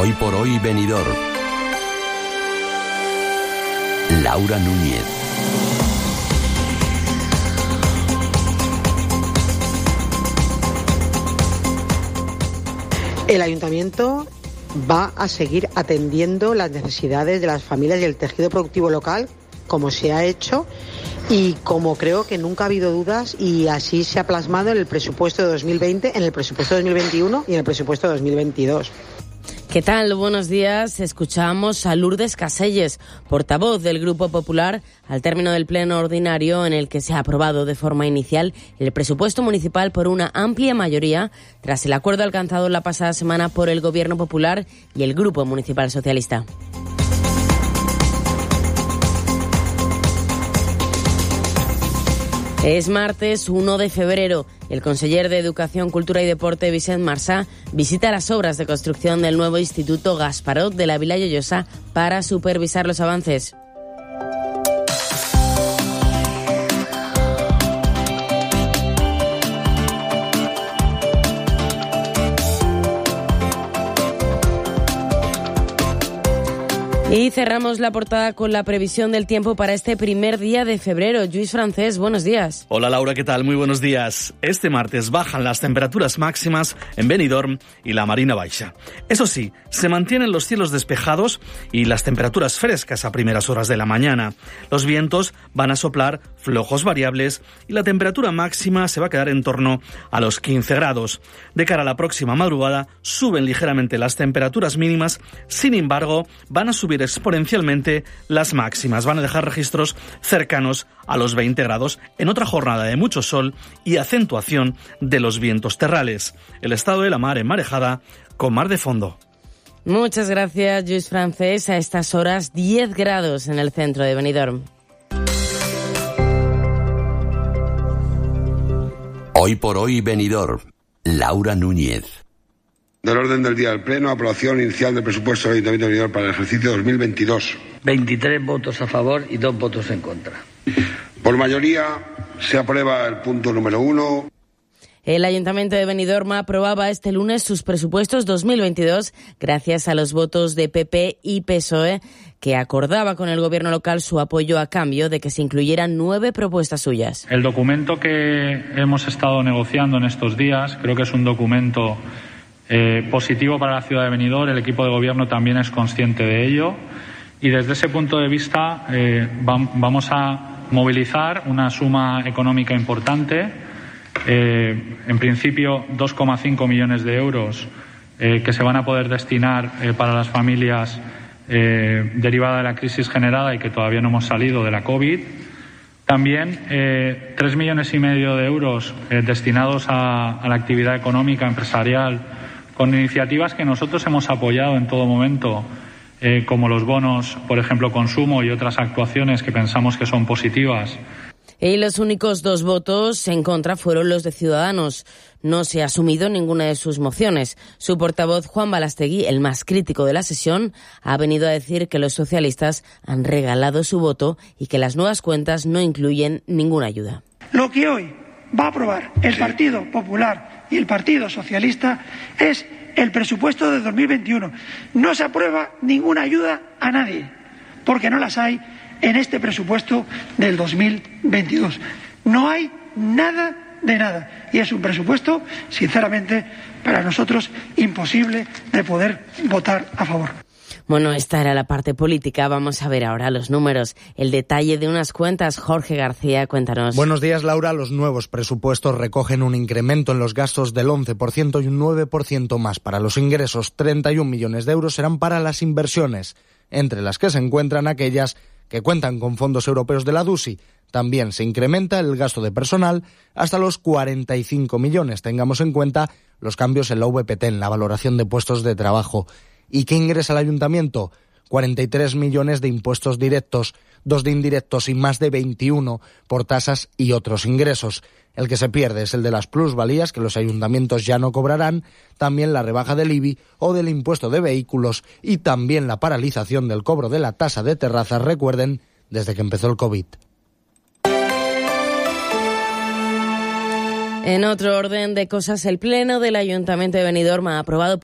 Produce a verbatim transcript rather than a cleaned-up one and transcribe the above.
Hoy por hoy Benidorm. Laura Núñez. El ayuntamiento va a seguir atendiendo las necesidades de las familias y el tejido productivo local, como se ha hecho y como creo que nunca ha habido dudas, y así se ha plasmado en el presupuesto de dos mil veinte, en el presupuesto de dos mil veintiuno y en el presupuesto de dos mil veintidós. ¿Qué tal? Buenos días. Escuchamos a Lourdes Caselles, portavoz del Grupo Popular, al término del pleno ordinario en el que se ha aprobado de forma inicial el presupuesto municipal por una amplia mayoría, tras el acuerdo alcanzado la pasada semana por el Gobierno Popular y el Grupo Municipal Socialista. Es martes uno de febrero. El conseller de Educación, Cultura y Deporte, Vicent Marsá, visita las obras de construcción del nuevo Instituto Gasparot de la Vila Lloyosa para supervisar los avances. Y cerramos la portada con la previsión del tiempo para este primer día de febrero. Lluís Francés, buenos días. Hola Laura, ¿qué tal? Muy buenos días. Este martes bajan las temperaturas máximas en Benidorm y la Marina Baixa. Eso sí, se mantienen los cielos despejados y las temperaturas frescas a primeras horas de la mañana. Los vientos van a soplar flojos variables y la temperatura máxima se va a quedar en torno a los quince grados. De cara a la próxima madrugada suben ligeramente las temperaturas mínimas, sin embargo van a subir exponencialmente las máximas. Van a dejar registros cercanos a los veinte grados en otra jornada de mucho sol y acentuación de los vientos terrales. El estado de la mar enmarejada con mar de fondo. Muchas gracias, Lluís Francés. A estas horas, diez grados en el centro de Benidorm. Hoy por hoy Benidorm. Laura Núñez. Del orden del día del Pleno, aprobación inicial del presupuesto del Ayuntamiento de Benidorm para el ejercicio dos mil veintidós. veintitrés votos a favor y dos votos en contra. Por mayoría se aprueba el punto número uno. El Ayuntamiento de Benidorm aprobaba este lunes sus presupuestos dos mil veintidós gracias a los votos de P P y P S O E, que acordaba con el gobierno local su apoyo a cambio de que se incluyeran nueve propuestas suyas. El documento que hemos estado negociando en estos días creo que es un documento Eh, positivo para la ciudad de Benidorm. El equipo de gobierno también es consciente de ello y desde ese punto de vista eh, va, vamos a movilizar una suma económica importante, eh, en principio dos coma cinco millones de euros eh, que se van a poder destinar eh, para las familias eh, derivada de la crisis generada y que todavía no hemos salido de la COVID. También eh, tres millones y medio de euros eh, destinados a, a la actividad económica empresarial, con iniciativas que nosotros hemos apoyado en todo momento, eh, como los bonos, por ejemplo, consumo y otras actuaciones que pensamos que son positivas. Y los únicos dos votos en contra fueron los de Ciudadanos. No se ha asumido ninguna de sus mociones. Su portavoz, Juan Balastegui, el más crítico de la sesión, ha venido a decir que los socialistas han regalado su voto y que las nuevas cuentas no incluyen ninguna ayuda. Lo que hoy va a aprobar el Partido Popular y el Partido Socialista es el presupuesto de dos mil veintiuno. No se aprueba ninguna ayuda a nadie, porque no las hay en este presupuesto del dos mil veintidós. No hay nada de nada. Y es un presupuesto, sinceramente, para nosotros imposible de poder votar a favor. Bueno, esta era la parte política. Vamos a ver ahora los números. El detalle de unas cuentas. Jorge García, cuéntanos. Buenos días, Laura. Los nuevos presupuestos recogen un incremento en los gastos del once por ciento y un nueve por ciento más para los ingresos. treinta y un millones de euros serán para las inversiones, entre las que se encuentran aquellas que cuentan con fondos europeos de la D U S I. También se incrementa el gasto de personal hasta los cuarenta y cinco millones. Tengamos en cuenta los cambios en la V P T, en la valoración de puestos de trabajo. ¿Y qué ingresa el ayuntamiento? cuarenta y tres millones de impuestos directos, dos de indirectos y más de veintiuno por tasas y otros ingresos. El que se pierde es el de las plusvalías, que los ayuntamientos ya no cobrarán, también la rebaja del I B I o del impuesto de vehículos y también la paralización del cobro de la tasa de terrazas, recuerden, desde que empezó el COVID. En otro orden de cosas, el Pleno del Ayuntamiento de Benidorm ha aprobado